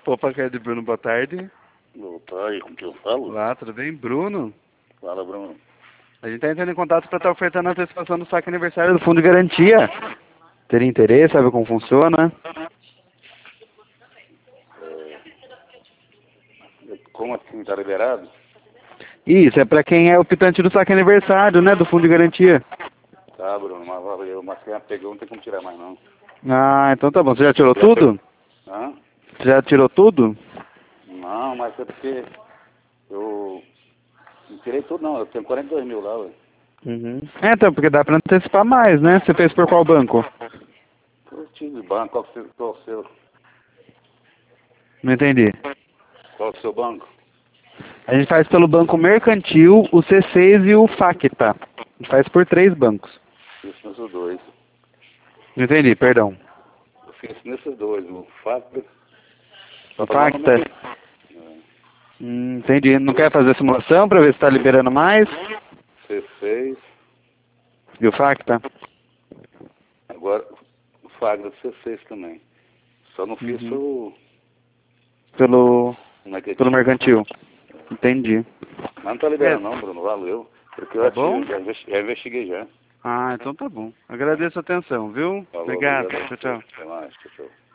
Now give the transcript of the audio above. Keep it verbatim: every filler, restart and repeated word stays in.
Opa, que é de Bruno, boa tarde. Boa tarde, com quem eu falo? Olá, tudo bem? Bruno? Fala, Bruno. A gente está entrando em contato para estar ofertando a antecipação do saque aniversário do Fundo de Garantia. Teria interesse, sabe como funciona? É, como assim, tá liberado? Isso, é para quem é optante do saque aniversário, né, do Fundo de Garantia. Tá, Bruno, mas valeu, mas quem pegou não tem como tirar mais não. Ah, então tá bom. Você já tirou Já tudo? Hã? Você já tirou tudo? Não, mas é porque eu não tirei tudo não, eu tenho quarenta e dois mil lá, ué. Uhum. É, então, porque dá para antecipar mais, né? Você fez por qual banco? Eu tive banco, qual o seu, qual o seu, Não entendi. qual o seu banco? A gente faz pelo Banco Mercantil, o C seis e o Facta. A gente faz por três bancos. Isso nesses dois. Não entendi, perdão. Eu fiz nesses dois, o Facta. O Tá fazendo Facta? mesmo? Hum, entendi. Não quer fazer simulação para ver se está liberando mais? C seis, E o Facta? agora o Facta C seis também. Só não fiz Uhum. o Pelo, mercantil. pelo Mercantil. Entendi. Mas não tá liberando não, Bruno, valeu. Porque eu Tá já, bom? tive, já, investi- já investiguei já. Ah, então tá bom. Agradeço a atenção, viu? Falou, Obrigado. obrigado a Tchau, você. tchau. Até mais, tchau, tchau.